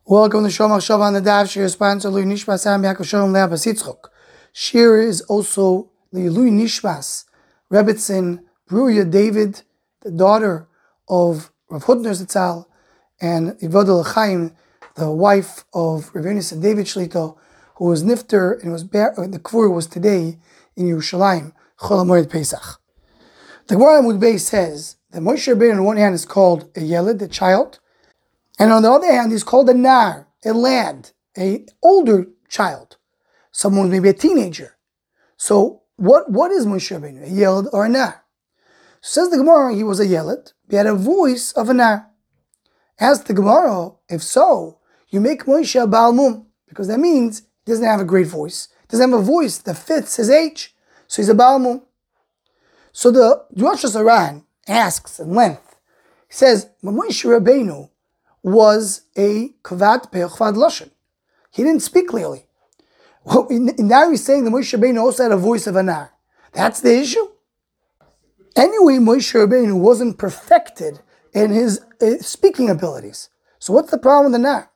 Welcome to Shomach Shav on the Daf. Shir is sponsored Lui Nishmas Am Yaakov Shalom Leah Basitzchok. Shir is also the Lui Nishmas Rebbetzin Bruria David, the daughter of Rav Hutner Zitzal, and Ivadul Chaim, the wife of Rav Yonis and David Shlito, who was nifter and was the kvur was today in Yerushalayim Chol HaMoed Pesach. The Gemara Amud Beis says that Moshe Rabbeinu on one hand is called a Yeled, a child, and on the other hand, he's called a nar, a lad, an older child, someone maybe a teenager. So what is Moshe Rabbeinu, a yeled or a nar? Says the Gemara, he was a yeled, he had a voice of a nar. Ask the Gemara, if so, you make Moshe a Baal Mum, because that means he doesn't have a great voice. He doesn't have a voice that fits his age, so he's a Baal Mum. So the Rosh Hashanah asks in length, he says, when Moshe Rabbeinu was a kavad pe'chvad lashon. He didn't speak clearly. Well, now he's saying that Moshe Rabbeinu also had a voice of a nar. That's the issue. Anyway, Moshe Rabbeinu wasn't perfected in his speaking abilities. So what's the problem with the nar?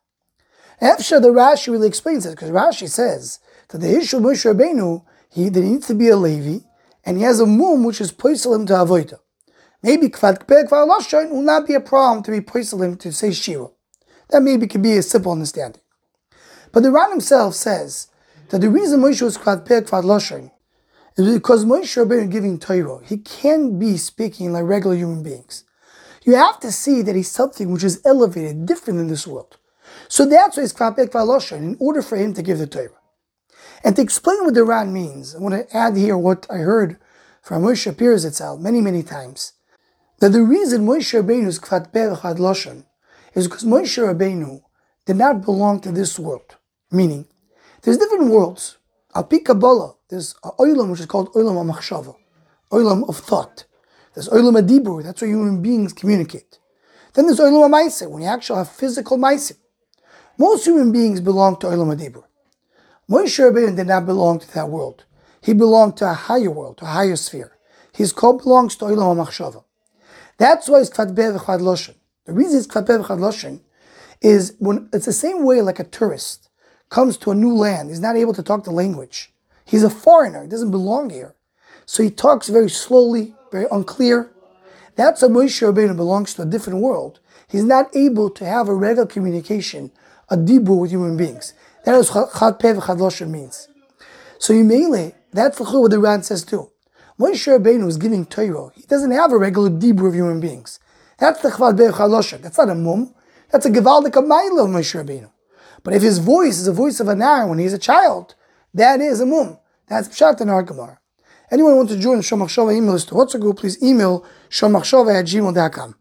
After the Rashi really explains it, because Rashi says that the issue of Moshe Rabbeinu, that he needs to be a Levi, and he has a mum which is poisel him to avoida. Maybe kvad lashon will not be a problem to be poiselim to say shira. That maybe could be a simple understanding. But the Ran himself says that the reason Moshe was kvad lashon is because Moshe Rabbeinu giving Torah, he can't be speaking like regular human beings. You have to see that he's something which is elevated, different in this world. So that's why he's kvad lashon, in order for him to give the Torah. And to explain what the Ran means, I want to add here what I heard from Moshe Shapiro Zitzal many times. That the reason Moshe Rabbeinu is kvad lashon is because Moshe Rabbeinu did not belong to this world. Meaning, there's different worlds. Al pi Kabbalah, there's an olam which is called olam ha-machshava, olam of thought. There's olam ha-dibur, that's where human beings communicate. Then there's olam ha-maaseh, when you actually have physical maaseh. Most human beings belong to olam ha-dibur. Moshe Rabbeinu did not belong to that world. He belonged to a higher world, to a higher sphere. His code belongs to olam ha-machshava. That's why it's kvad lashon. The reason it's kvad lashon is when it's the same way like a tourist comes to a new land. He's not able to talk the language. He's a foreigner. He doesn't belong here. So he talks very slowly, very unclear. That's how Moshe Rabbeinu belongs to a different world. He's not able to have a regular communication, a dibur with human beings. That is what kvad lashon means. So Yimele, that's what the Ran says too. Moshe Rabbeinu is giving Torah. He doesn't have a regular dibur of human beings. That's the kvad lashon. That's not a mum. That's a gevaldik amayla of Moshe Rabbeinu. But if his voice is the voice of a nar when he's a child, that is a mum. That's pshat in our Gemara. Anyone who wants to join Shomach Shava email list to WhatsApp group, please email shomachshava@gmail.com.